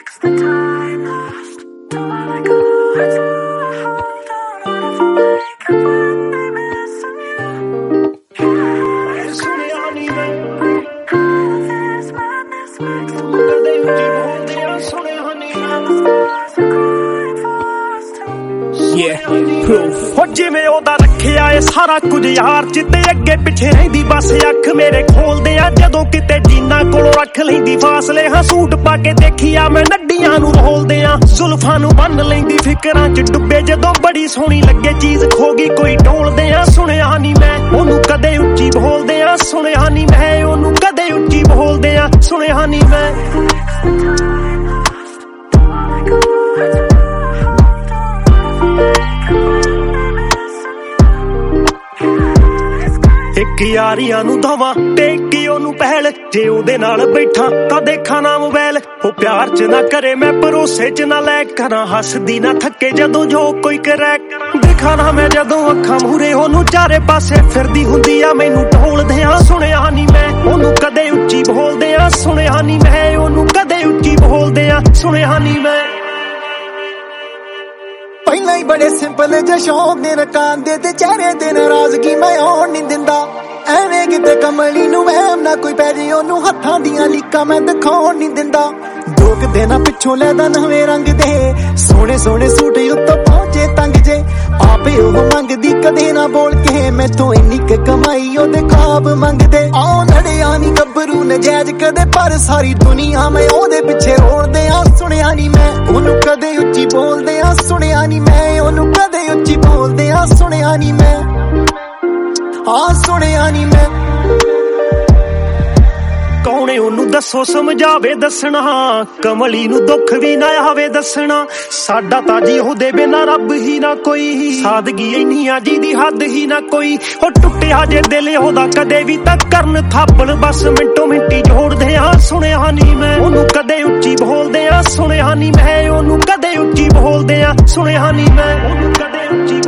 fix the time lost? Do I like a heart to hold on? What if I wake up one day missing you? Yeah, ਸੁਣਿਆ ਨੀ ਮੈਂ all of this madness mixed with ਕਦੇ ਉੱਚੀ ਬੋਲਦੇ ਆ ਸੁਣਿਆ ਨੀ stars are crying for us too. ਹੋ ਜਿਵੇਂ ਉਹਦਾ ਰੱਖਿਆ ਏ ਸਾਰਾ ਕੁਝ ਯਾਰ ਚਿੱਤੇ ਅੱਗੇ ਪਿੱਛੇ ਰਹਿੰਦੀ ਬਸ ਅੱਖ ਮੇਰੇ ਖੋਲਦੇ ਆ ਜਦੋਂ ਕਿਤੇ ਜੀਨਾ ਕੋਲੋਂ ਰੱਖ ਲੈਂਦੀ ਫਾਸਲੇ ਹਾਂ ਸੂਟ ਪਾ ਕੇ ਦੇਖਿਆ ਮੈਂ ਨੱਡੀਆਂ ਨੂੰ ਰੋਲਦੇ ਆ ਜ਼ੁਲਫਾਂ ਨੂੰ ਬੰਨ ਲੈਂਦੀ ਫਿਕਰਾਂ 'ਚ ਡੁੱਬੇ ਜਦੋਂ ਬੜੀ ਸੋਹਣੀ ਲੱਗੇ ਚੀਜ਼ ਖੋ ਗਈ ਕੋਈ ਢੋਲਦੇ ਆ ਸੁਣਿਆ ਨੀ ਮੈਂ ਉਹਨੂੰ ਕਦੇ ਉੱਚੀ ਬੋਲਦੇ ਆ ਸੁਣਿਆ ਨੀ ਮੈਂ ਉਹਨੂੰ ਕਦੇ ਉੱਚੀ ਬੋਲਦੇ ਆ ਸੁਣਿਆ ਨੀ ਮੈਂ ਇੱਕ ਯਾਰੀਆਂ ਨੂੰ ਦਵਾ ਟੇਕੀ ਉਹਨੂੰ ਪਹਿਲ ਜੇ ਉਹਦੇ ਨਾਲ ਬੈਠਾ ਤਾਂ ਦੇਖਾਂ ਨਾ ਮੋਬਾਈਲ ਉਹ ਪਿਆਰ 'ਚ ਨਾ ਕਰੇ ਮੈਂ ਭਰੋਸੇ 'ਚ ਨਾ ਲੈ ਕਰਾਂ ਹੱਸਦੀ ਨਾ ਥੱਕੇ ਜਦੋਂ ਜੋ ਕੋਈ ਕਰੇ ਦੇਖਾਂ ਨਾ ਮੈਂ ਜਦੋਂ ਅੱਖਾਂ ਮੂਹਰੇ ਉਹਨੂੰ ਚਾਰੇ ਪਾਸੇ ਫਿਰਦੀ ਹੁੰਦੀ ਆ ਮੈਨੂੰ ਢੋਲਦੇ ਆ ਸੁਣਿਆ ਨੀ ਮੈਂ ਉਹਨੂੰ ਕਦੇ ਉੱਚੀ ਬੋਲਦੇ ਆ ਸੁਣਿਆ ਨੀ ਮੈਂ ਉਹਨੂੰ ਕਦੇ ਉੱਚੀ ਬੋਲਦੇ ਆ ਸੁਣਿਆ ਨੀ ਮੈਂ ਪਹਿਲਾਂ ਹੀ ਬੜੇ ਸਿੰਪਲ ਜਿਹੇ ਸ਼ੌਕ ਨੇ ਰਕਾਂਦੇ ਤੇ ਚਿਹਰੇ ਤੇ ਨਾਰਾਜ਼ਗੀ ਮੈਂ ਆਉਣ ਨਹੀਂ ਦਿੰਦਾ ਐਵੇਂ ਕਿਤੇ ਕਮਲੀ ਨੂੰ ਵਹਿਮ ਨਾ ਕੋਈ ਪੈ ਜੇ ਉਹਨੂੰ ਹੱਥਾਂ ਦੀਆਂ ਲੀਕਾਂ ਮੈਂ ਦਿਖਾਉਣ ਨਹੀਂ ਦਿੰਦਾ ਦੋ ਕੁ ਦਿਨਾਂ ਪਿੱਛੋਂ ਲੈਦਾ ਨਵੇਂ ਰੰਗ ਦੇ ਸੋਹਣੇ ਸੋਹਣੇ ਸੂਟ ਉੱਤੋਂ ਪਹੁੰਚੇ ਤੰਗ ਜੇ ਆਪੇ ਉਹ ਮੰਗਦੀ ਕਦੇ ਨਾ ਬੋਲ ਕੇ ਮੈਥੋਂ ਇੰਨੀ ਕੁ ਕਮਾਈ ਉਹਦੇ ਖਾਬ ਮੰਗਦੇ ਆਉ ਲੜਿਆ ਨੀ ਗੱਭਰੂ ਨਜਾਇਜ਼ ਕਦੇ ਪਰ ਸਾਰੀ ਦੁਨੀਆ ਮੈਂ ਉਹਦੇ ਪਿੱਛੇ ਰੋਲਦੇ ਆ ਸੁਣਿਆ ਨੀ ਮੈਂ ਉਹਨੂੰ ਕਦੇ ਉੱਚੀ ਬੋਲਦੇ ਆ ਸੁਣਿਆ ਨੀ ਮੈਂ ਉਹਨੂੰ ਕਦੇ ਉੱਚੀ ਬੋਲਦੇ ਆ ਸੁਣਿਆ ਨੀ ਮੈਂ ਸੁਣਿਆ ਨੀ ਮੈਂ ਕੌਣੇ ਉਹਨੂੰ ਦੱਸੋ ਸਮਝਾਵੇ ਦੱਸਣਾ ਕਮਲੀ ਨੂੰ ਦੁੱਖ ਵੀ ਨਾ ਆਵੇ ਦੱਸਣਾ ਸਾਡਾ ਤਾਂ ਜੀ ਉਹਦੇ ਬਿਨਾਂ ਰੱਬ ਹੀ ਨਾ ਕੋਈ ਸਾਦਗੀ ਇੰਨੀ ਆ ਜਿਹਦੀ ਹੱਦ ਹੀ ਨਾ ਕੋਈ ਉਹ ਟੁੱਟਿਆ ਜੇ ਦਿਲ ਉਹਦਾ ਕਦੇ ਵੀ ਤਾਂ ਕਰਨ ਥਾਪਣ ਬਸ ਮਿੰਟੋ ਮਿੰਟੀ ਜੋੜਦੇ ਆ ਸੁਣਿਆ ਨੀ ਮੈਂ ਉਹਨੂੰ ਕਦੇ ਉੱਚੀ ਬੋਲਦੇ ਆ ਸੁਣਿਆ ਨੀ ਮੈਂ ਉਹਨੂੰ ਕਦੇ ਉੱਚੀ ਬੋਲਦੇ ਆ ਸੁਣਿਆ ਨੀ ਮੈਂ ਉਹਨੂੰ ਕਦੇ ਉੱਚੀ